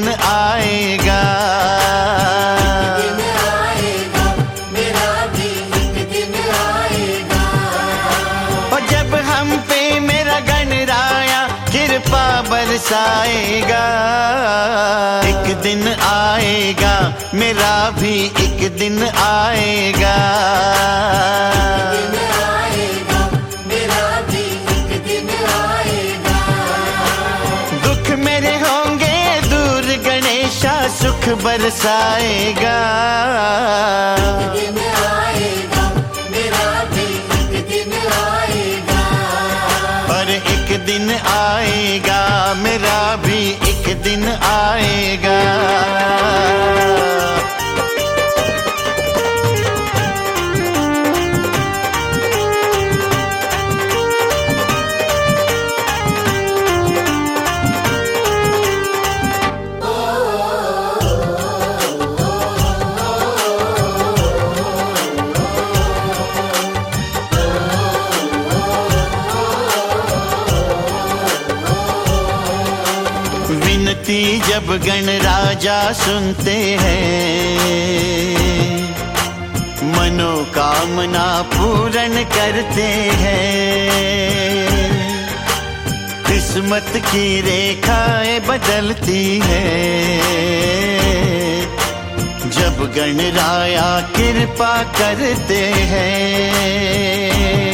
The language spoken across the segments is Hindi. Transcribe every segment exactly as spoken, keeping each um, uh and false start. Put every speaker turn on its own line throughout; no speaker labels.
दिन आएगा,
दिन आएगा, मेरा भी एक दिन आएगा।
और जब हम पे मेरा गणराया कृपा बरसाएगा। एक दिन आएगा, मेरा भी एक दिन आएगा,
दिन आएगा, मेरा भी एक दिन आएगा।
दुख मेरे होंगे दूर, गणेशा सुख बरसाएगा।
दिन आएगा, मेरा भी एक दिन आएगा।
और एक दिन आएगा, मेरा भी एक दिन आएगा। विनती जब गणराजा सुनते हैं, मनोकामना पूर्ण करते हैं। किस्मत की रेखाएं बदलती हैं, जब गणराया कृपा करते हैं।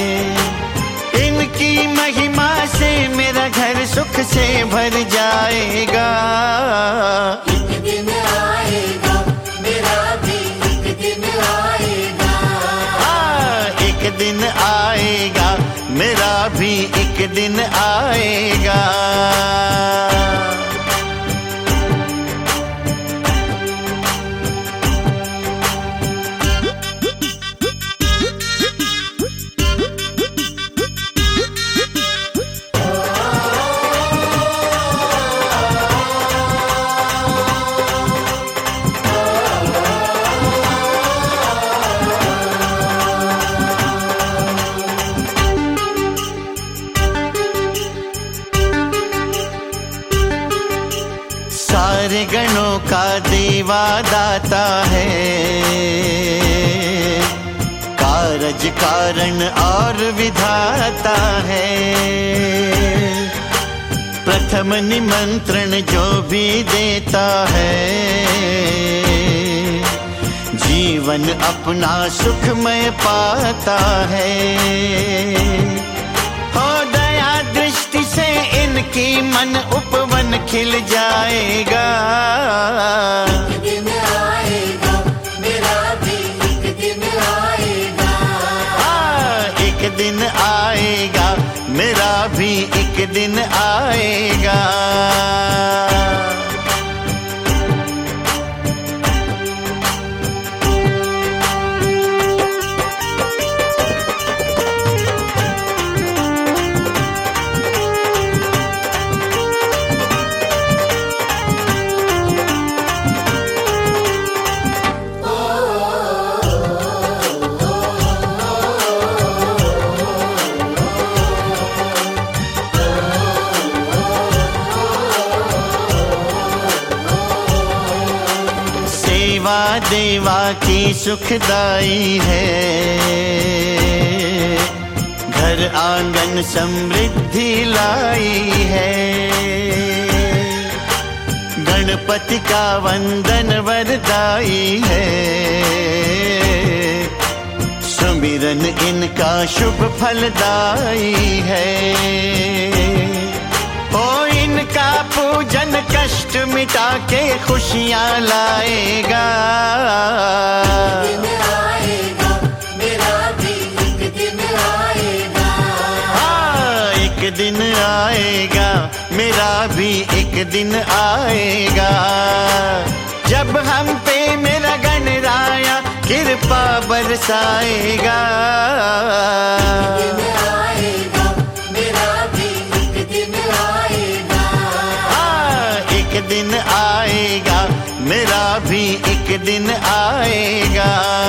इनकी महिमा से मेरा घर सुख से भर जाएगा।
एक दिन आएगा, मेरा भी एक दिन आएगा।
हाँ, एक दिन आएगा, मेरा भी एक दिन आएगा। सारे गणों का देवा दाता है, कारज कारण और विधाता है। प्रथम निमंत्रण जो भी देता है, जीवन अपना सुखमय पाता है। हो दया दृष्टि से इनकी मन उपवन खिल जाएगा।
एक दिन आएगा, मेरा भी एक दिन आएगा।
हाँ, एक दिन आएगा, मेरा भी एक दिन आएगा। सेवा देवा की सुखदाई है, घर आंगन समृद्धि लाई है। गणपति का वंदन वरदाई है, सुमिरन इनका शुभ फलदाई है। ओ इनका पूजन कष्ट मिटा के खुशियाँ लाएगा।
दिन आएगा, मेरा भी एक दिन आएगा।
हाँ, एक दिन आएगा, मेरा भी एक दिन आएगा। जब हम पे मेरा गणराया कृपा बरसाएगा।
दिन आएगा, मेरा भी एक दिन आएगा।
हाँ, एक दिन आएगा, मेरा भी एक दिन आएगा।